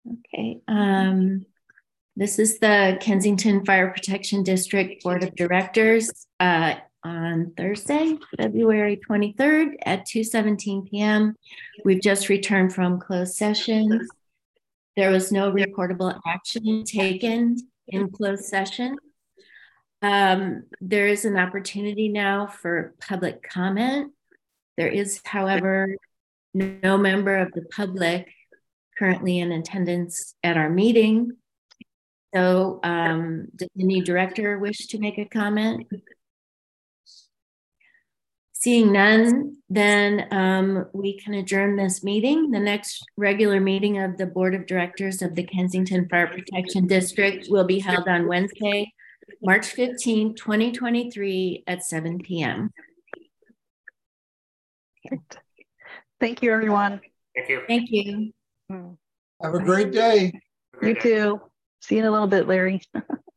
Okay. This is the Kensington Fire Protection District Board of Directors on Thursday, February 23rd at 2:17 p.m. We've just returned from closed session. There was no reportable action taken in closed session. There is an opportunity now for public comment. There is, however, no member of the public currently in attendance at our meeting. So does any director wish to make a comment? Seeing none, then we can adjourn this meeting. The next regular meeting of the Board of Directors of the Kensington Fire Protection District will be held on Wednesday, March 15, 2023 at 7 p.m. Thank you, everyone. Thank you. Thank you. Have a great day. You too. See you in a little bit, Larry.